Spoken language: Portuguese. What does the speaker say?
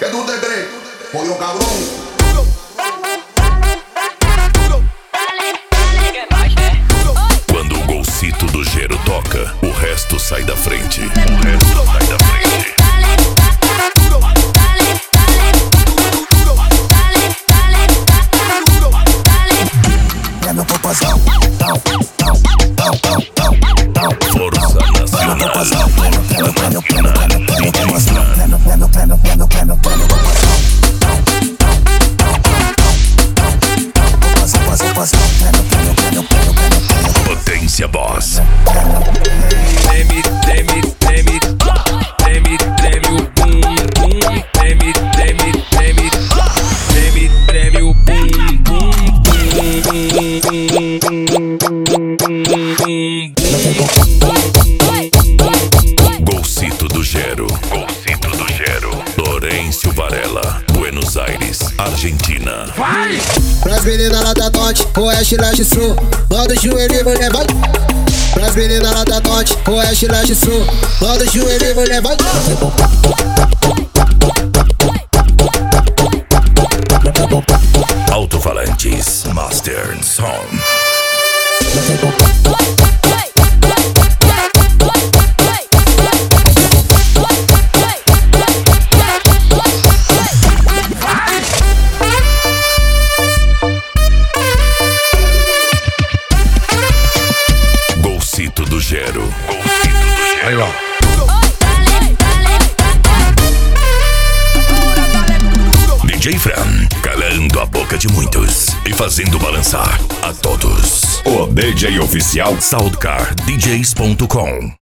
¿Qué tú te crees? Pollo cabrón. Quando o Golcito do Gero toca, o resto sai da frente. O resto sai da frente. É meu popozão. Força Nacional. Potência Boss. Treme, treme, treme, treme, treme o bum bum, treme, treme, treme, treme, treme o bum bum bum. Golcito do Gero. Golcito do Gero. Lourenço Varela, Buenos Aires, Argentina. Vai! Pras meninas lá da norte, oeste, leste, sul. Manda o joelho e mulher vai. Pras meninas lá da norte, oeste, leste, sul. Manda o joelho e mulher vai. Alto-falantes Master Song. Golcito do Gero. Ahí va. DJ Fran, calando a boca de muitos e fazendo balançar a todos. O DJ oficial SoundCardDJs.com.